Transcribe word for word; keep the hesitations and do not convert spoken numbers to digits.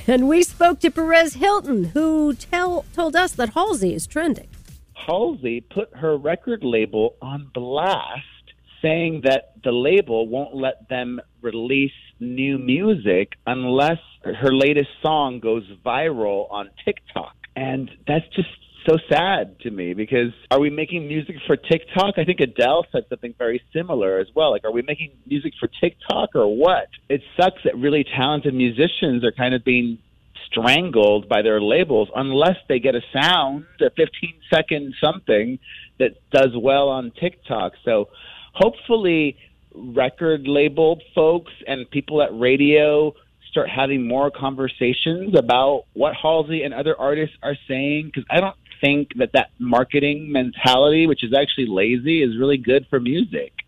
And we spoke to Perez Hilton, who tell, told us that Halsey is trending. Halsey put her record label on blast, saying that the label won't let them release new music unless her latest song goes viral on TikTok. And that's just so sad to me, because are we making music for TikTok? I think Adele said something very similar as well. Like, are we making music for TikTok or what? It sucks that really talented musicians are kind of being strangled by their labels unless they get a sound, a fifteen second something that does well on TikTok. So hopefully record label folks and people at radio start having more conversations about what Halsey and other artists are saying, because I don't think that that marketing mentality, which is actually lazy, is really good for music.